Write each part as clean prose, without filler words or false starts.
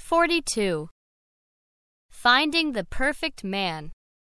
42. Finding the perfect man.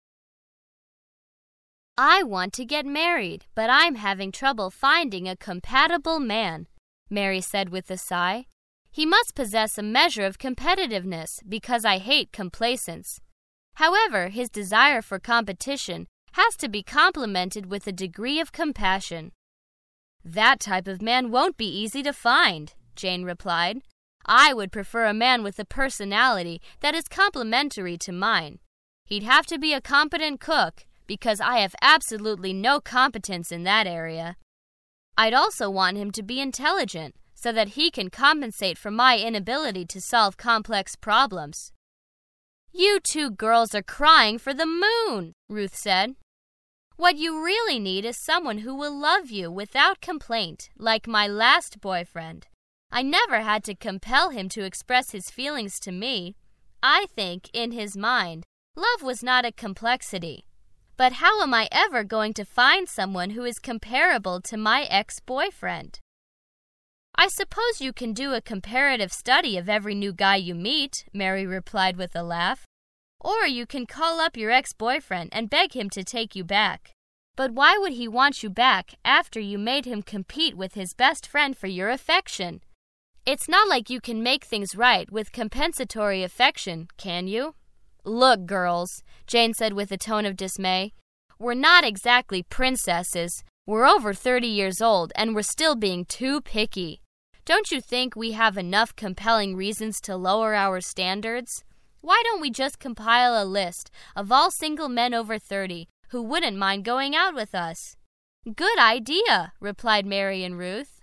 I want to get married, but I'm having trouble finding a compatible man, Mary said with a sigh. He must possess a measure of competitiveness because I hate complacence. However, his desire for competition has to be complemented with a degree of compassion. That type of man won't be easy to find, Jane replied. I would prefer a man with a personality that is complementary to mine. He'd have to be a competent cook, because I have absolutely no competence in that area. I'd also want him to be intelligent, so that he can compensate for my inability to solve complex problems. You two girls are crying for the moon, Ruth said. What you really need is someone who will love you without complaint, like my last boyfriend. I never had to compel him to express his feelings to me. I think, in his mind, love was not a complexity. But how am I ever going to find someone who is comparable to my ex-boyfriend? I suppose you can do a comparative study of every new guy you meet, Mary replied with a laugh. Or you can call up your ex-boyfriend and beg him to take you back. But why would he want you back after you made him compete with his best friend for your affection? It's not like you can make things right with compensatory affection, can you? Look, girls, Jane said with a tone of dismay. We're not exactly princesses. We're over 30 years old, and we're still being too picky. Don't you think we have enough compelling reasons to lower our standards? Why don't we just compile a list of all single men over 30 who wouldn't mind going out with us? Good idea, replied Mary and Ruth.